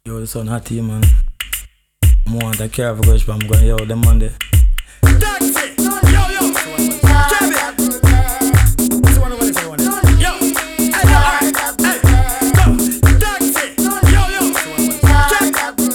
Yo, the sun hot here, man. I want a car for gosh, but I'm going yo, them Monday. That's it! Yo, yo! Kevin! This one over there, one there. Yo! Hey, yo, alright! Hey! Go! That's it! Yo, yo! Kevin!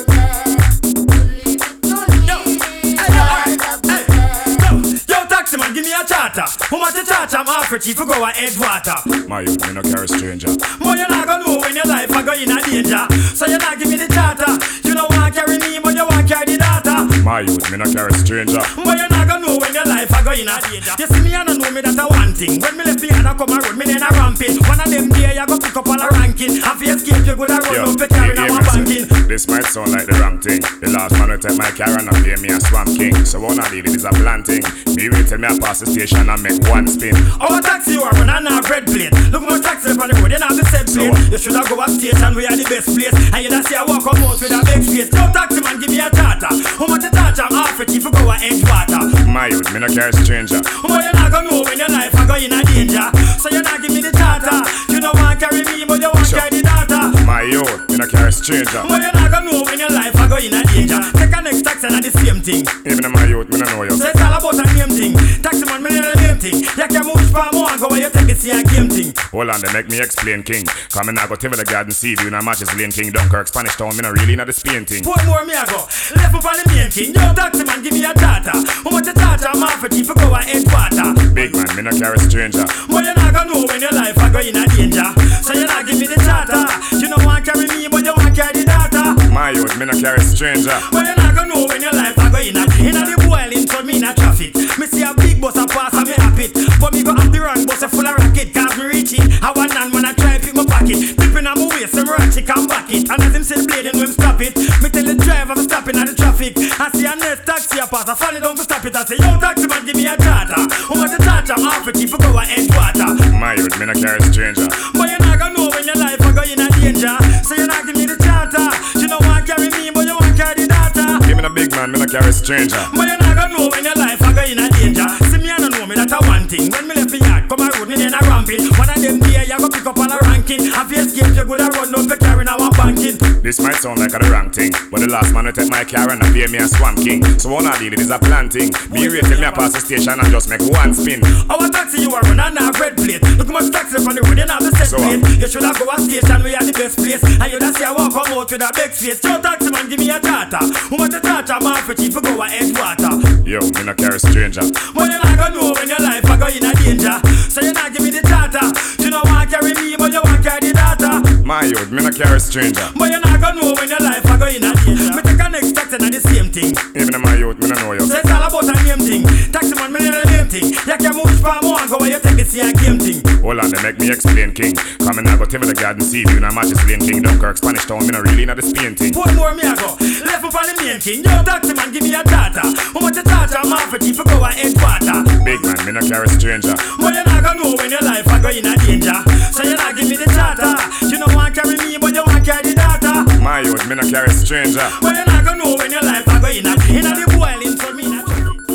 Yo! Hey, yo, alright! Hey! Go! Yo, taxi man, give me a charter. Who want the charter? I'm after chief to go at Edgewater. My youth, me no carry stranger. Boy, you're not gonna know when your life I go in a danger. So you're not give me the charter. You don't want to carry me, but you want to carry the data. My youth, me no carry stranger. But you're not gonna know when your life I go in a danger. You see me and know me, that's a one thing. When me left behind I come a road, me then a ramping. One of them day you go pick up all a ranking. And for escape you go to run up and carry now a banking. This might sound like the wrong thing. The last man will take my car and pay me a swamp king. So one I did it is a planting. Me wait till me a pass the station and make one spin. Our taxi you are run and a red plate. Look much taxi on the road, you not the same plate. You should have go a station where you the best place. And you don't see I walk up out with a big face. Yo taxi man give me a charter. How much a charter? I'm half it if you go a Edgewater. My youth, me no carry stranger. But you're not gonna know when your life I go in a danger. So you're not give me the charter. You don't want to carry me, but you want to carry the data. My youth, me no carry stranger. But you're not gonna know when your life I go in a danger. Take a next taxi and the same thing. Even in my youth, me no know you. So it's all about a name thing. Taxi man, me know the name thing. You can move far more and go where you take it, see a game thing. Hold on, they make me explain king. Come in, I go tell the garden see you in a matches lane king. Dunkirk, Spanish town, me no really know the Spain thing. Four more me I go. Left up on the main king. Yo taxi man, give me a charter. How much a charter? I'm half a chief to go a Edgewater. Big man, me no carry stranger. But you're not gonna know when your life I go in a danger. So you're not give me the charter. You don't want to carry me, but you want to carry the data. My youth, me no carry stranger. But you're not gonna know when your life I go in a the boiling for me in a traffic. Me see a big bus a pass and me happy. But me go up the wrong bus a full of rocket. Cause me reach it. I want none when I try to pick my pocket. Dipping on my waist, some ratchet can back it. And as him say the blade, when him stop it. Me tell the driver I'm stopping at the traffic. I see a next taxi a pass. I fall it down to stop it. I say, yo taxi man, give me a charter. How much a charter? I'm half a chief to go a Edgewater. My youth, me no carry stranger. But you're not gonna know when your life I go in a danger. So you're not give me the charter. You don't want to carry me, but you want to carry the data. Give me a big man, me no carry stranger. But you're not gonna know when your life I go in a danger. See me and know me, that's a one thing. When me left me yard, come a road, me then a ramping. One of them day, you go pick up all a ranking. And for escape, you go to run up and carry now a banking. This might sound like a the wrong thing, but the last man will take my car and pay me a swamp king. So one I did it is a planting. Me wait till me a pass the station and just make one spin. Our taxi you are run and a red plate. Look much taxi on the road, you not the same plate. You should have go a station where you the best place. And you don't see I walk come out with a big face. Yo taxi man, give me a charter. Who want a charter? I'm half a chief to go a Edgewater. Yo, me no carry stranger. But you're not gonna know when your life I go in a danger. So you're not give me the charter. You don't want to carry me, but you want to carry the data. My youth, me no carry stranger. But you're not gonna know when your life I go in a danger. Me take a next taxi and the same thing. Even in my youth, me no know you. So it's all about a name thing. Taxi man, me know the name thing. You can move far more and go where you take it, see a game thing. Hold on, they make me explain king. Come in, I go tell the garden see you in a matches lane king. Dunkirk, Spanish town, me no really know the Spain thing. Four more me I go. Left up on the main king. Yo taxi man, give me a charter. How much a charter? I'm half a chief to go a Edgewater. Big man, me no carry stranger. But you're not gonna know when your life I go in a danger. So you're not give me the charter. You don't want to carry me, but you want to carry the data. My youth, me no carry stranger. But you're not gonna know when your life I go in the boiling for me in a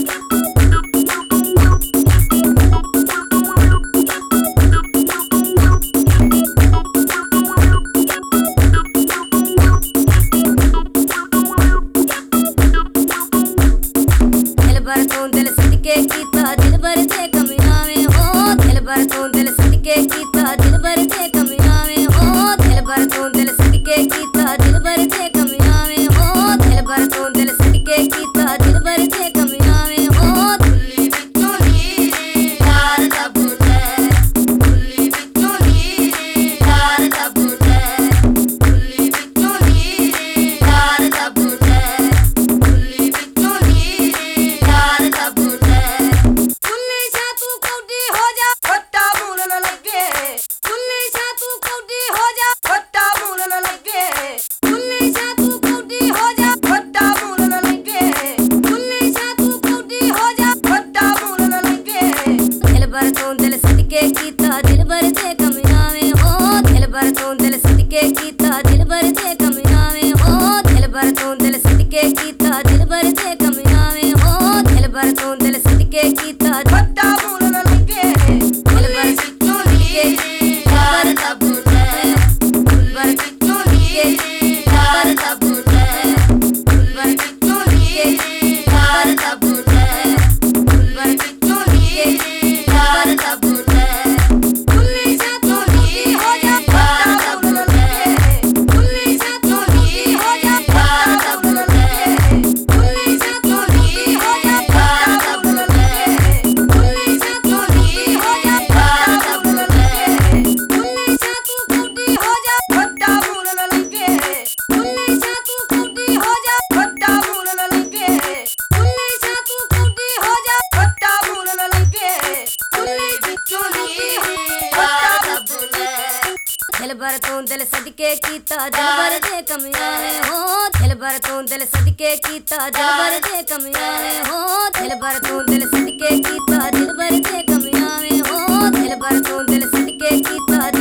दिल सदके कीता दिल भर से कमियां हो दिल भर तो दिल सदके कीता दिल भर से कमियां हो दिल भर तो दिल सदके कीता दिल भर से कमियां हो दिल भर तो दिल सदके कीता दिल भर से कमियां हो दिल्ली विचों नीरे यार दा बुले दिल्ली विचों नीरे यार दा बुले दिल्ली विचों नीरे यार दा बुले दिल्ली विचों नीरे यार दा बुले कुल्ले शा तू कौडी हो जा फट्टा मूल न लगे कुल्ले शा तू कौडी हो जा फट्टा मूल न लगे कुल्ले शा तू कौडी हो जा फट्टा मूल न लगे कुल्ले शा तू कौडी हो जा फट्टा मूल न लगे दिल भर तो दिल सदके कीता दिल भर से कमियां हो दिल भर तो दिल सदके कीता दिल भर से कमियां हो दिल भर तो दिल सदके कीता दिल भर से कमियां हो दिल भर तो दिल सदके कीता फट्टा मूल न लगे दिल भर विचों नीरे यार दा बुले दिल भर विचों नीरे यार दा भर तू दिल सदके कीता दिल भर दे कमियां हो दिल भर तू दिल सदके कीता दिल भर दे कमियां हो दिल भर तू दिल सदके कीता दिल भर दे कमियां हो दिल भर तू दिल सदके कीता